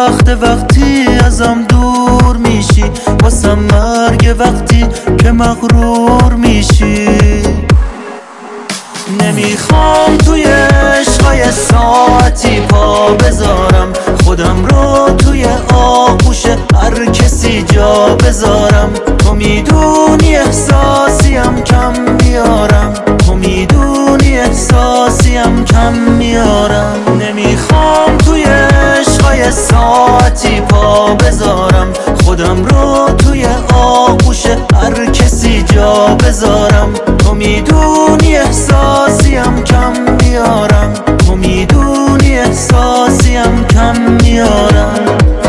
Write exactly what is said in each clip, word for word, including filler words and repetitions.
سخت وقتی ازم دور میشی، واسم مرگ وقتی که مغرور میشی. نمیخوام توی عشقای ساعتی پا بذارم، خودم رو توی آغوش هر کسی جا بذارم. تو میدونی احساسیم کم میارم، تو میدونی احساسیم کم میارم. نمیخوام توی عشقای ساعتی پا بذارم، خودم رو توی آغوش هر کسی جا بذارم. تو میدونی احساسیم کم میارم، تو میدونی احساسیم کم میارم.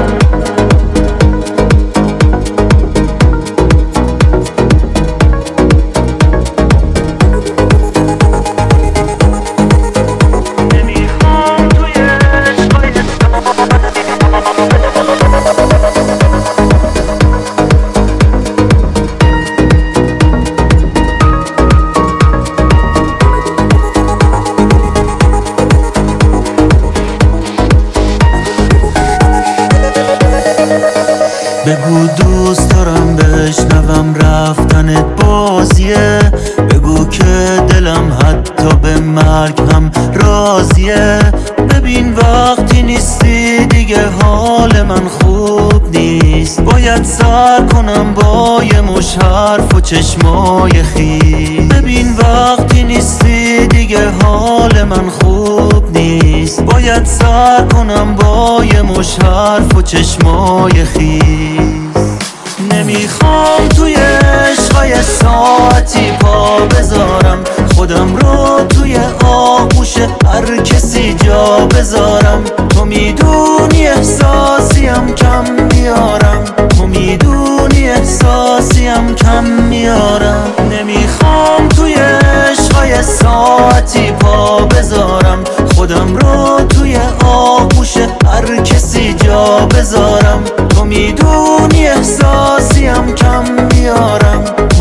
بگو دوست دارم بشنوم رفتنت بازیه، بگو که دلم حتی به مرگ هم راضیه. ببین وقتی نیستی دیگه حال من خوب نیست، باید سر کنم با یه مش حرف و چشمای خیس. ببین وقتی نیستی دیگه حال من خوب نیست، باید سر کنم با یه مش حرف و چشمای خیس. نمیخوام توی عشقای ساعتی پا بذارم، خودم رو توی آغوش هر کسی جا بذارم. تو میدونی احساسیم کم میارم، تو میدونی احساسیم کم میارم. نمیخوام توی عشقای ساعتی پا بذارم، خودم رو توی آغوش هر کسی جا بذارم. تو میدونی احساسیم کم میارم،